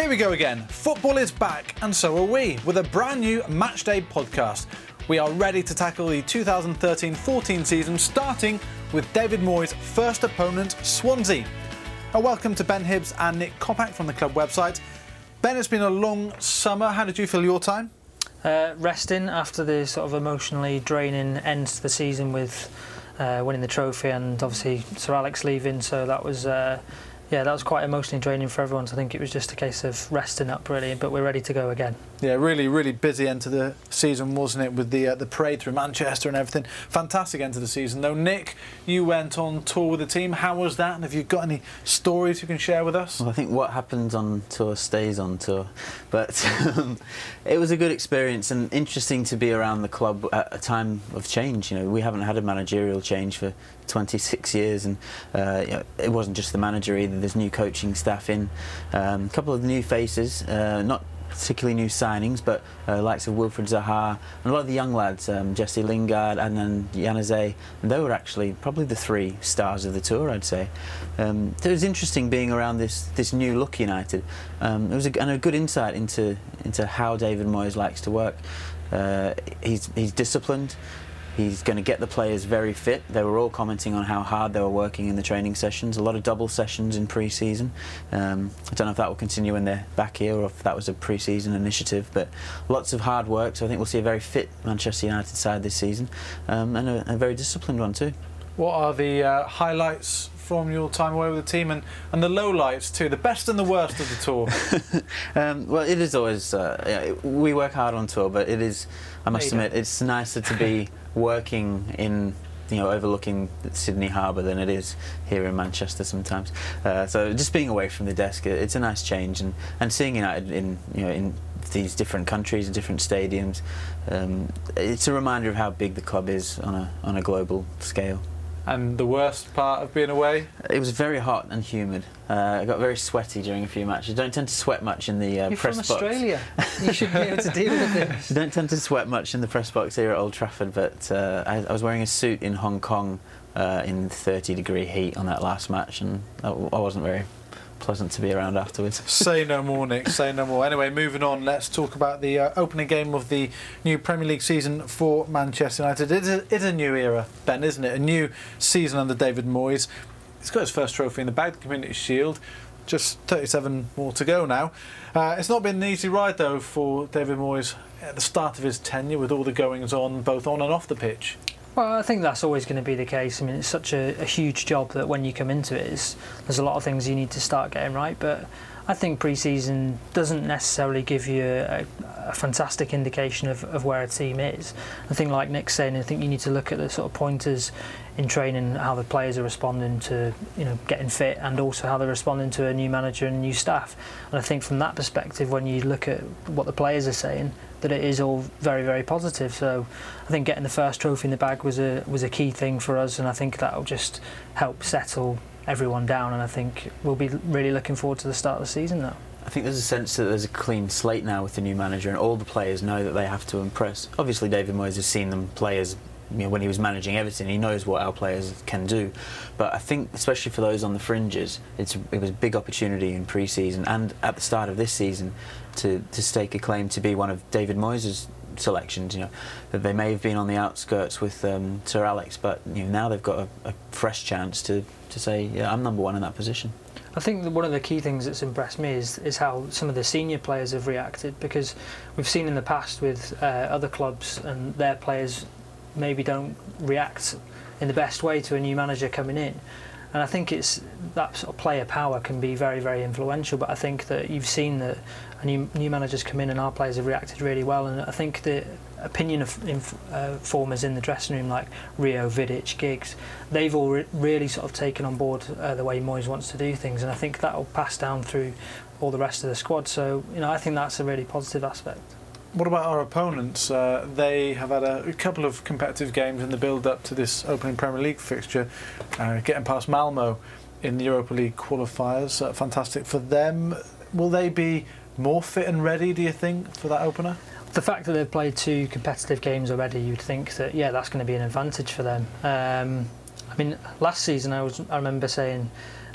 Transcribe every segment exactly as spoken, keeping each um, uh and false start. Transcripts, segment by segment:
Here we go again. Football is back, and so are we, with a brand new Matchday podcast. We are ready to tackle the two thousand thirteen fourteen season, starting with David Moyes' first opponent, Swansea. A welcome to Ben Hibbs and Nick Kopak from the club website. Ben, it's been a long summer. How did you feel your time? Uh, resting after the sort of emotionally draining end to the season with uh, winning the trophy and obviously Sir Alex leaving, so that was uh, yeah that was quite emotionally draining for everyone. So I think it was just a case of resting up really, but we're ready to go again. Yeah, really, really busy end to the season, wasn't it, with the uh, the parade through Manchester and everything. Fantastic end to the season, though. Nick, you went on tour with the team. How was that? And have you got any stories you can share with us? Well, I think what happens on tour stays on tour, but um, it was a good experience and interesting to be around the club at a time of change. You know, we haven't had a managerial change for twenty-six years, and uh, you know, it wasn't just the manager either. There's new coaching staff in, um, a couple of new faces, uh, not particularly new signings, but uh, likes of Wilfried Zaha and a lot of the young lads, um, Jesse Lingard and then Januzaj, and they were actually probably the three stars of the tour, I'd say. Um, it was interesting being around this this new look United. Um, it was a, and a good insight into into how David Moyes likes to work. Uh, he's he's disciplined. He's going to get the players very fit. They were all commenting on how hard they were working in the training sessions, a lot of double sessions in pre-season. Um, I don't know if that will continue when they're back here or if that was a pre-season initiative, but lots of hard work, so I think we'll see a very fit Manchester United side this season, um, and a, a very disciplined one too. What are the uh, highlights from your time away with the team, and, and the lowlights too, the best and the worst of the tour? um, well, it is always, uh, yeah, we work hard on tour, but it is, I must There you admit, it's nicer to be working in, you know, overlooking Sydney Harbour than it is here in Manchester sometimes. Uh, so just being away from the desk, it's a nice change, and, and seeing United in, you know, in these different countries and different stadiums, um, it's a reminder of how big the club is on a on a global scale. And the worst part of being away? It was very hot and humid. Uh, I got very sweaty during a few matches. I don't tend to sweat much in the uh, You're press from box. Australia. You should be able to deal with this. I don't tend to sweat much in the press box here at Old Trafford, but uh, I, I was wearing a suit in Hong Kong uh, in thirty degree heat on that last match, and I, I wasn't very pleasant to be around afterwards. Say no more, Nick, say no more. Anyway, moving on, let's talk about the uh, opening game of the new Premier League season for Manchester United. It's a, it's a new era, Ben, isn't it? A new season under David Moyes. He's got his first trophy in the bag, the Community Shield. Just thirty-seven more to go now. Uh, it's not been an easy ride, though, for David Moyes at the start of his tenure, with all the goings-on, both on and off the pitch. Well, I think that's always going to be the case. I mean, it's such a, a huge job that when you come into it, it's, there's a lot of things you need to start getting right. But I think pre-season doesn't necessarily give you a, a fantastic indication of, of where a team is. I think, like Nick's saying, I think you need to look at the sort of pointers in training, how the players are responding to, you know, getting fit, and also how they're responding to a new manager and new staff. And I think from that perspective, when you look at what the players are saying, that it is all very, very positive. So I think getting the first trophy in the bag was a was a key thing for us, and I think that will just help settle everyone down, and I think we'll be really looking forward to the start of the season now. I think there's a sense that there's a clean slate now with the new manager, and all the players know that they have to impress. Obviously David Moyes has seen them play as, you know, when he was managing Everton, he knows what our players can do. But I think, especially for those on the fringes, it's it was a big opportunity in pre-season and at the start of this season to, to stake a claim to be one of David Moyes' selections. You know, that they may have been on the outskirts with um, Sir Alex, but you know, now they've got a, a fresh chance to, to say, yeah, I'm number one in that position. I think that one of the key things that's impressed me is is how some of the senior players have reacted, because we've seen in the past with uh, other clubs and their players maybe don't react in the best way to a new manager coming in, and I think it's that sort of player power can be very, very influential. But I think that you've seen that a new new managers come in and our players have reacted really well, and I think the opinion of inf- uh, formers in the dressing room like Rio, Vidic, Giggs, they've all re- really sort of taken on board uh, the way Moyes wants to do things, and I think that will pass down through all the rest of the squad. So, you know, I think that's a really positive aspect. What about our opponents? Uh, they have had a, a couple of competitive games in the build-up to this opening Premier League fixture, uh, getting past Malmo in the Europa League qualifiers. Uh, fantastic for them. Will they be more fit and ready, do you think, for that opener? The fact that they've played two competitive games already, you'd think that, yeah, that's going to be an advantage for them. Um, I mean, last season I was I remember saying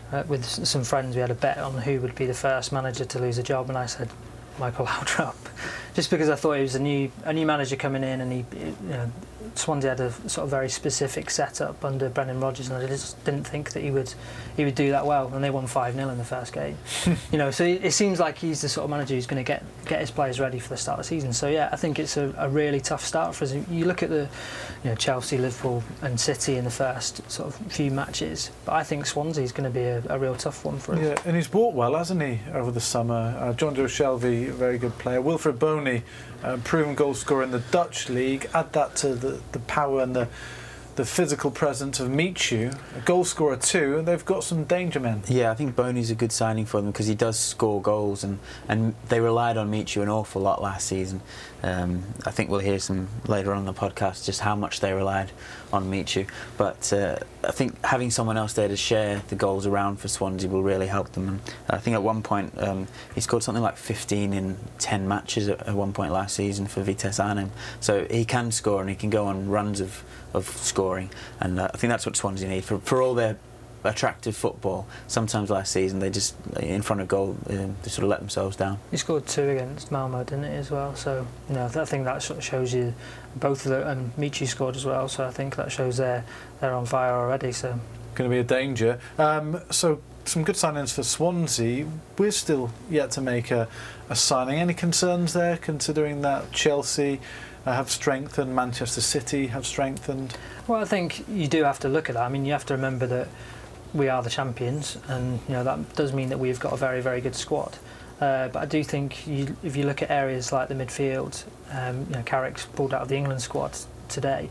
uh, with s- some friends, we had a bet on who would be the first manager to lose a job, and I said Michael Laudrup, just because I thought he was a new a new manager coming in, and he, you know, Swansea had a sort of very specific setup under Brendan Rodgers, and I just didn't think that he would he would do that well. And they won five nil in the first game, you know. So it, it seems like he's the sort of manager who's going to get get his players ready for the start of the season. So yeah, I think it's a, a really tough start for us. You look at the, you know, Chelsea, Liverpool, and City in the first sort of few matches, but I think Swansea is going to be a, a real tough one for us. Yeah, and he's bought well, hasn't he, over the summer? Uh, John Joe Shelby, a very good player. Wilfred Boney, uh, proven goal scorer in the Dutch league. Add that to the, the power and the the physical presence of Michu, a goal scorer too, and they've got some danger men. Yeah, I think Boney's a good signing for them because he does score goals, and, and they relied on Michu an awful lot last season. Um, I think we'll hear some later on in the podcast just how much they relied on Michu. But uh, I think having someone else there to share the goals around for Swansea will really help them. And I think at one point um, he scored something like fifteen in ten matches at, at one point last season for Vitesse Arnhem. So he can score and he can go on runs of, of scoring. And uh, I think that's what Swansea need for, for all their attractive football. Sometimes last season they just, in front of goal, um, they sort of let themselves down. He scored two against Malmo, didn't he, as well? So, you know, I think that sort of shows you both of the, and Michu scored as well. So I think that shows they're they're on fire already. So going to be a danger. Um, so some good signings for Swansea. We're still yet to make a, a signing. Any concerns there, considering that Chelsea uh, have strengthened, Manchester City have strengthened? Well, I think you do have to look at that. I mean, you have to remember that we are the champions, and you know that does mean that we've got a very, very good squad. Uh, but I do think you, if you look at areas like the midfield, um, you know, Carrick's pulled out of the England squad today,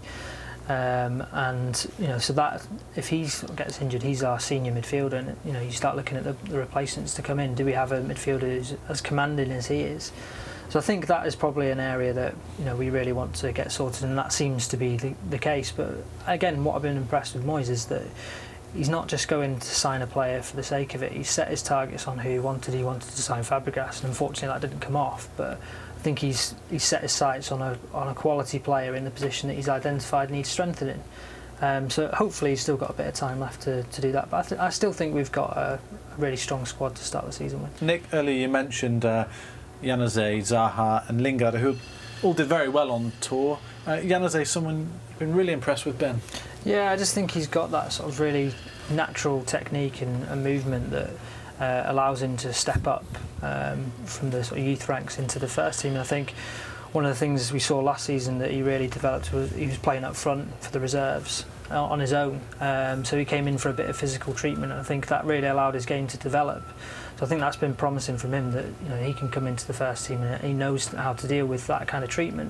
um, and you know, so that if he gets injured, he's our senior midfielder, and you know, you start looking at the, the replacements to come in. Do we have a midfielder who's as commanding as he is? So I think that is probably an area that, you know, we really want to get sorted, and that seems to be the, the case. But again, what I've been impressed with Moyes is that he's not just going to sign a player for the sake of it. He set his targets on who he wanted. He wanted to sign Fabregas, and unfortunately that didn't come off. But I think he's he's set his sights on a on a quality player in the position that he's identified needs strengthening. Um, so hopefully he's still got a bit of time left to, to do that. But I, th- I still think we've got a, a really strong squad to start the season with. Nick, earlier you mentioned uh, Januzaj, Zaha and Lingard, who all did very well on tour. Uh, Januzaj, someone you've been really impressed with, Ben? Yeah, I just think he's got that sort of really natural technique and, and movement that uh, allows him to step up um, from the sort of youth ranks into the first team. And I think one of the things we saw last season that he really developed was he was playing up front for the reserves uh, on his own. Um, so he came in for a bit of physical treatment, and I think that really allowed his game to develop. So I think that's been promising from him, that you know he can come into the first team and he knows how to deal with that kind of treatment.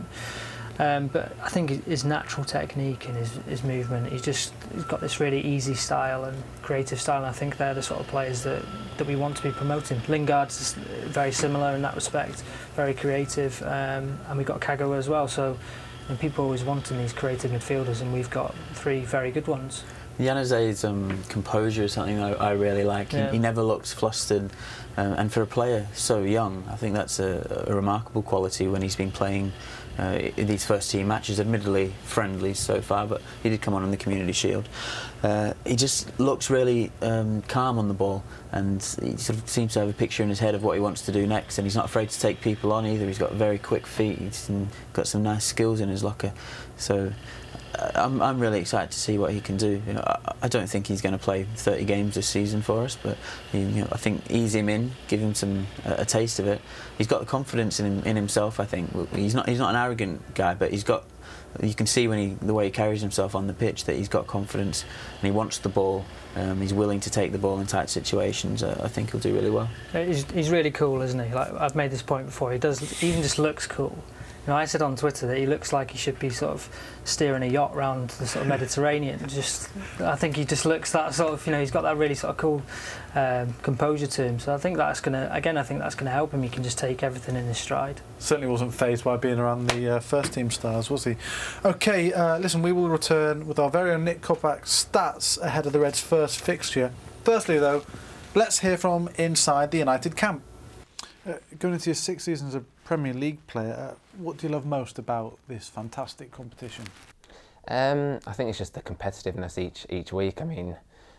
Um, but I think his natural technique and his, his movement, he's just he's got this really easy style and creative style, and I think they're the sort of players that, that we want to be promoting. Lingard's very similar in that respect, very creative, um, and we've got Kagawa as well, so and people are always wanting these creative midfielders, and we've got three very good ones. Januzaj's um, composure is something I, I really like. He, Yeah. he never looks flustered, um, and for a player so young, I think that's a, a remarkable quality when he's been playing uh, in these first team matches, admittedly friendly so far, but he did come on in the Community Shield. Uh, he just looks really um, calm on the ball, and he sort of seems to have a picture in his head of what he wants to do next, and he's not afraid to take people on either. He's got very quick feet, he's got some nice skills in his locker, so I'm, I'm really excited to see what he can do. You know, I, I don't think he's going to play thirty games this season for us, but you know, I think ease him in, give him some uh, a taste of it. He's got the confidence in, in himself. I think he's not he's not an arrogant guy, but he's got. You can see when he the way he carries himself on the pitch that he's got confidence and he wants the ball. Um, he's willing to take the ball in tight situations. Uh, I think he'll do really well. He's, he's really cool, isn't he? Like I've made this point before. He does he even just looks cool. You know, I said on Twitter that he looks like he should be sort of steering a yacht around the sort of Mediterranean. Just, I think he just looks that sort of, you know, he's got that really sort of cool um, composure to him. So I think that's gonna, again, I think that's gonna help him. He can just take everything in his stride. Certainly wasn't fazed by being around the uh, first team stars, was he? Okay, uh, listen, we will return with our very own Nick Kopac's stats ahead of the Reds' first fixture. Firstly, though, let's hear from inside the United camp. Uh, going into your six seasons as a Premier League player, uh, what do you love most about this fantastic competition? Um, I think it's just the competitiveness each each week. I mean,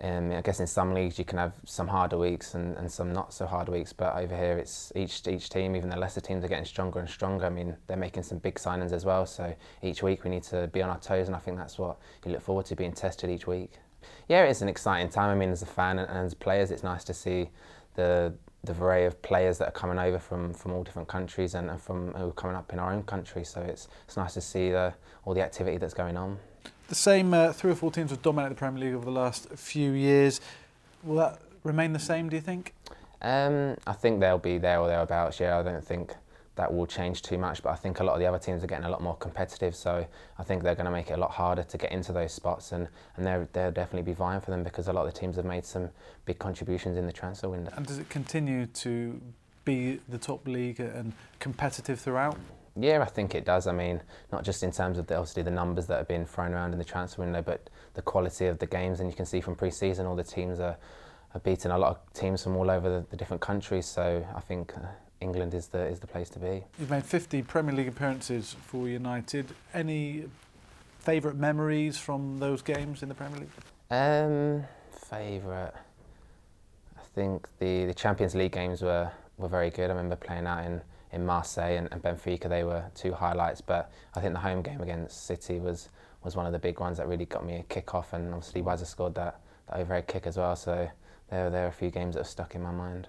Um, I guess in some leagues you can have some harder weeks and, and some not so hard weeks, but over here it's each each team, even the lesser teams, are getting stronger and stronger. I mean, they're making some big signings as well, so each week we need to be on our toes, and I think that's what you look forward to, being tested each week. Yeah, it's an exciting time. I mean, as a fan and, and as players, it's nice to see the the array of players that are coming over from, from all different countries and, and from who are coming up in our own country. So it's it's nice to see the, all the activity that's going on. The same uh, three or four teams have dominated the Premier League over the last few years. Will that remain the same, do you think? Um, I think they'll be there or thereabouts, yeah. I don't think that will change too much, but I think a lot of the other teams are getting a lot more competitive, so I think they're going to make it a lot harder to get into those spots, and, and they'll, they'll definitely be vying for them, because a lot of the teams have made some big contributions in the transfer window. And does it continue to be the top league and competitive throughout? Yeah, I think it does. I mean, not just in terms of the, obviously the numbers that have been thrown around in the transfer window, but the quality of the games. And you can see from pre-season, all the teams are, are beating a lot of teams from all over the, the different countries. So I think uh, England is the is the place to be. You've made fifty Premier League appearances for United. Any favourite memories from those games in the Premier League? Um, favourite, I think the, the Champions League games were, were very good. I remember playing out in. in Marseille and, and Benfica. They were two highlights, but I think the home game against City was, was one of the big ones that really got me a kick off, and obviously Wazza scored that, that overhead kick as well, so there, there are a few games that have stuck in my mind.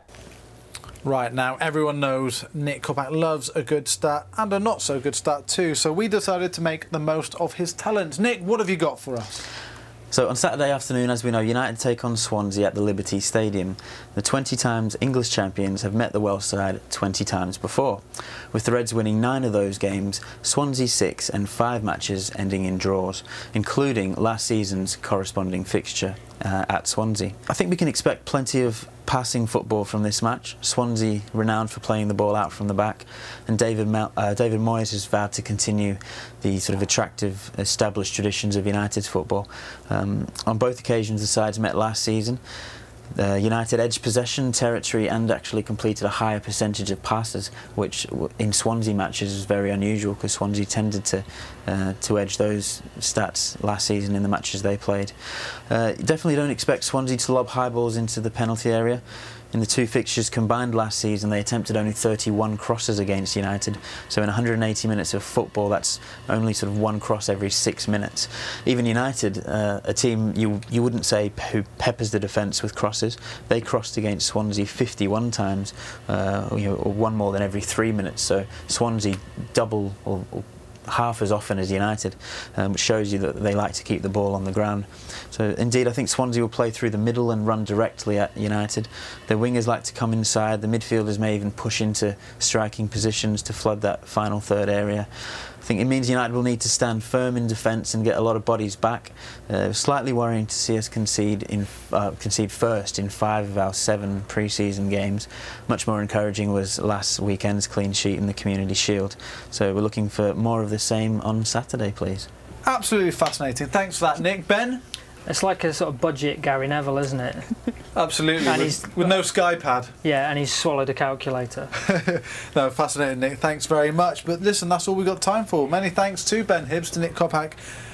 Right, now everyone knows Nick Kopach loves a good stat and a not so good stat too, so we decided to make the most of his talents. Nick, what have you got for us? So on Saturday afternoon, as we know, United take on Swansea at the Liberty Stadium. The twenty times English champions have met the Welsh side twenty times before, with the Reds winning nine of those games, Swansea six, and five matches ending in draws, including last season's corresponding fixture uh, at Swansea. I think we can expect plenty of passing football from this match. Swansea renowned for playing the ball out from the back, and David Mel- uh, David Moyes has vowed to continue the sort of attractive, established traditions of United's football. Um, on both occasions the sides met last season. Uh, United edged possession, territory, and actually completed a higher percentage of passes, which in Swansea matches is very unusual, because Swansea tended to uh, to edge those stats last season in the matches they played. Uh, definitely don't expect Swansea to lob high balls into the penalty area. In the two fixtures combined last season, they attempted only thirty-one crosses against United. So in one hundred eighty minutes of football, that's only sort of one cross every six minutes. Even United, uh, a team you you wouldn't say who peppers the defence with crosses, they crossed against Swansea fifty-one times, uh, you know, or one more than every three minutes. So Swansea double or, or half as often as United, um, which shows you that they like to keep the ball on the ground. So indeed, I think Swansea will play through the middle and run directly at United. Their wingers like to come inside. The midfielders may even push into striking positions to flood that final third area. I think it means United will need to stand firm in defence and get a lot of bodies back. Uh, slightly worrying to see us concede in uh, concede first in five of our seven pre-season games. Much more encouraging was last weekend's clean sheet in the Community Shield. So we're looking for more of the same on Saturday, please. Absolutely fascinating. Thanks for that, Nick. Ben? It's like a sort of budget Gary Neville, isn't it? Absolutely, And with, he's- with no Sky pad. Yeah, and he's swallowed a calculator. No, fascinating, Nick. Thanks very much. But listen, that's all we've got time for. Many thanks to Ben Hibbs, to Nick Kopach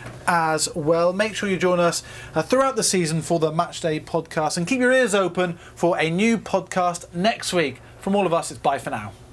as well. Make sure you join us uh, throughout the season for the Matchday podcast, and keep your ears open for a new podcast next week. From all of us, it's bye for now.